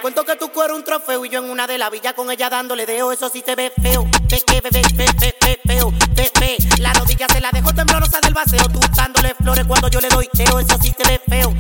cuento que tu cuero es un trofeo y yo en una de la villa con ella dándole dedo. Eso sí te ve feo, feo, la rodilla se la dejo temblorosa del vacío. Tú dándole flores cuando yo le doy teo. Eso sí te ve feo,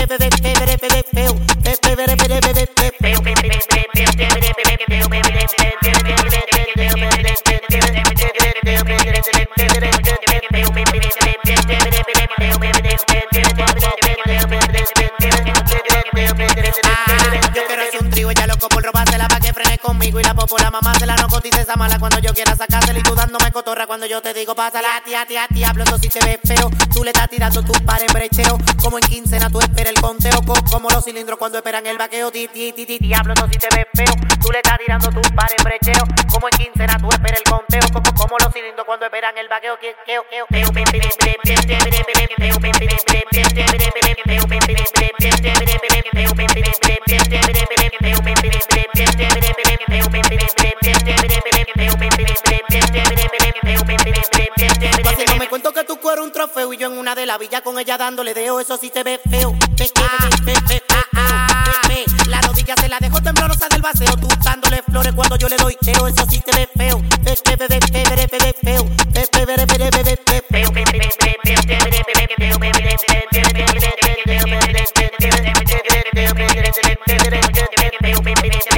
yo quiero hacer un trío, ella loco por robársela pa' que frene conmigo. Y la popola mamá se la no cotiza esa mala cuando yo quiera sacársela. Y tú dándome cotorra cuando yo te digo pásala. Diablo, eso sí te ve feo. Tú le estás tirando tus pares en brecheo. Como en quincena tú esperas el conteo. Como los cilindros cuando esperan el vaqueo. Diablo, eso sí te ve feo. Tú le estás tirando tus pares en brecheo. Como en quincena tú esperas el conteo. Como los cilindros cuando esperan el vaqueo. No me cuento que tu cuero es un trofeo y yo en una de la villa con ella dándole dedo. Eso sí te ve feo, la rodilla se la dejo temblorosa del vacío. Tú dándole flores cuando yo le doy teo. Eso sí te ve feo, feo.